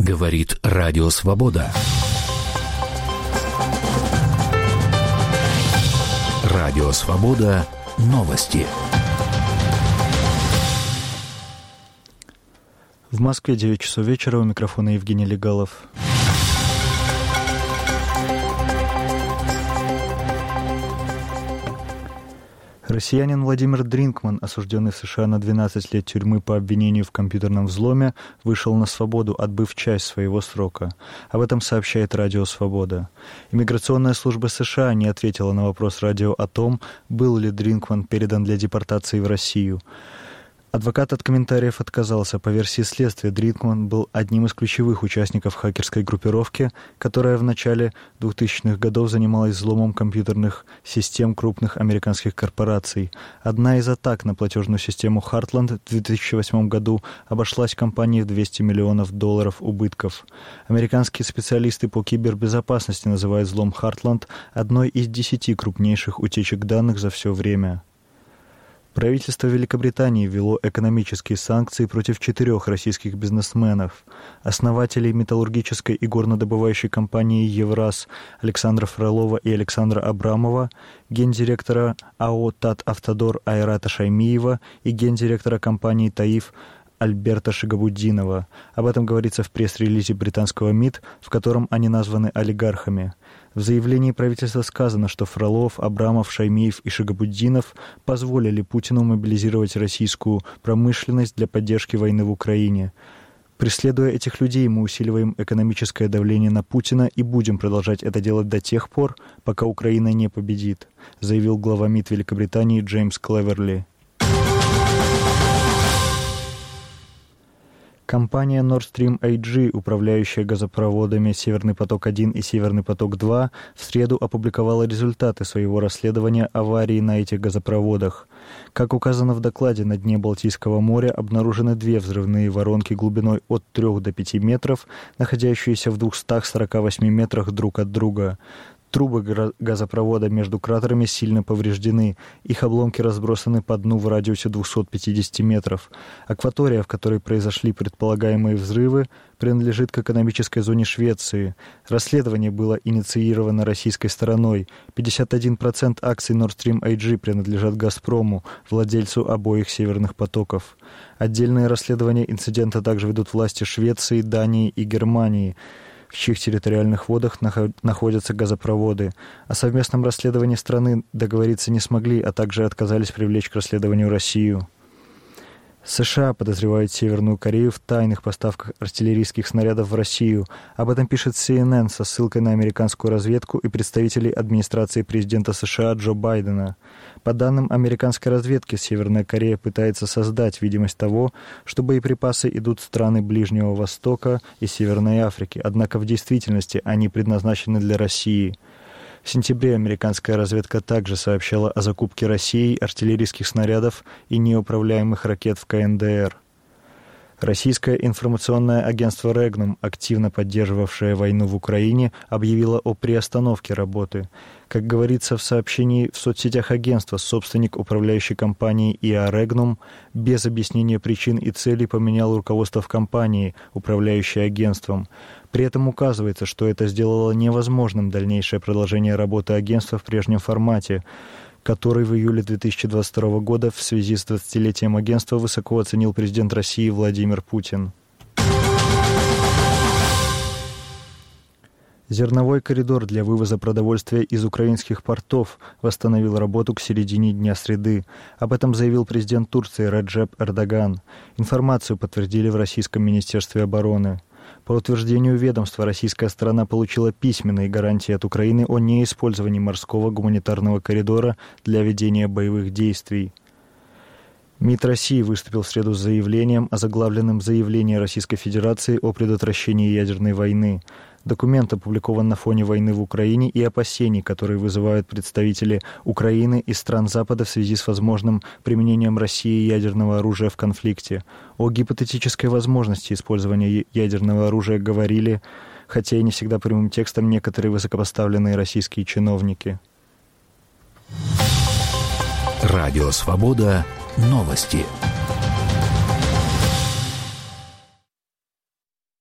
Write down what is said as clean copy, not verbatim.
Говорит Радио Свобода. Радио Свобода. Новости. В Москве 9 часов вечера. У микрофона Евгений Легалов. Россиянин Владимир Дринкман, осужденный в США на 12 лет тюрьмы по обвинению в компьютерном взломе, вышел на свободу, отбыв часть своего срока. Об этом сообщает Радио Свобода. Иммиграционная служба США не ответила на вопрос радио о том, был ли Дринкман передан для депортации в Россию. Адвокат от комментариев отказался. По версии следствия, Дринкман был одним из ключевых участников хакерской группировки, которая в начале 2000-х годов занималась взломом компьютерных систем крупных американских корпораций. Одна из атак на платежную систему Heartland в 2008 году обошлась компании в $200 миллионов убытков. Американские специалисты по кибербезопасности называют взлом Heartland одной из 10 крупнейших утечек данных за все время. Правительство Великобритании ввело экономические санкции против 4 российских бизнесменов. Основателей металлургической и горнодобывающей компании «Евраз» Александра Фролова и Александра Абрамова, гендиректора АО «Татавтодор» Айрата Шаймиева и гендиректора компании «Таиф» Альберта Шигабуддинова. Об этом говорится в пресс-релизе британского МИД, в котором они названы олигархами. В заявлении правительства сказано, что Фролов, Абрамов, Шаймиев и Шигабуддинов позволили Путину мобилизировать российскую промышленность для поддержки войны в Украине. Преследуя этих людей, мы усиливаем экономическое давление на Путина и будем продолжать это делать до тех пор, пока Украина не победит, заявил глава МИД Великобритании Джеймс Клеверли. Компания Nord Stream AG, управляющая газопроводами «Северный поток-1» и «Северный поток-2», в среду опубликовала результаты своего расследования аварии на этих газопроводах. Как указано в докладе, на дне Балтийского моря обнаружены 2 взрывные воронки глубиной от 3 до 5 метров, находящиеся в 248 метрах друг от друга. Трубы газопровода между кратерами сильно повреждены. Их обломки разбросаны по дну в радиусе 250 метров. Акватория, в которой произошли предполагаемые взрывы, принадлежит к экономической зоне Швеции. Расследование было инициировано российской стороной. 51% акций Nord Stream AG принадлежат «Газпрому», владельцу обоих северных потоков. Отдельное расследование инцидента также ведут власти Швеции, Дании и Германии, в чьих территориальных водах находятся газопроводы. О совместном расследовании страны договориться не смогли, а также отказались привлечь к расследованию Россию. США подозревают Северную Корею в тайных поставках артиллерийских снарядов в Россию. Об этом пишет CNN со ссылкой на американскую разведку и представителей администрации президента США Джо Байдена. По данным американской разведки, Северная Корея пытается создать видимость того, что боеприпасы идут в страны Ближнего Востока и Северной Африки, однако в действительности они предназначены для России. В сентябре американская разведка также сообщала о закупке Россией артиллерийских снарядов и неуправляемых ракет в КНДР. Российское информационное агентство «Регнум», активно поддерживавшее войну в Украине, объявило о приостановке работы. Как говорится в сообщении в соцсетях агентства, собственник управляющей компании ИА «Регнум» без объяснения причин и целей поменял руководство в компании, управляющей агентством. При этом указывается, что это сделало невозможным дальнейшее продолжение работы агентства в прежнем формате, который в июле 2022 года в связи с 20-летием агентства высоко оценил президент России Владимир Путин. Зерновой коридор для вывоза продовольствия из украинских портов восстановил работу к середине дня среды. Об этом заявил президент Турции Реджеп Эрдоган. Информацию подтвердили в Российском министерстве обороны. По утверждению ведомства, российская сторона получила письменные гарантии от Украины о неиспользовании морского гуманитарного коридора для ведения боевых действий. МИД России выступил в среду с заявлением, озаглавленным «Заявление Российской Федерации о предотвращении ядерной войны». Документ опубликован на фоне войны в Украине и опасений, которые вызывают представители Украины и стран Запада в связи с возможным применением России ядерного оружия в конфликте. О гипотетической возможности использования ядерного оружия говорили, хотя и не всегда прямым текстом, некоторые высокопоставленные российские чиновники. Радио «Свобода». Новости.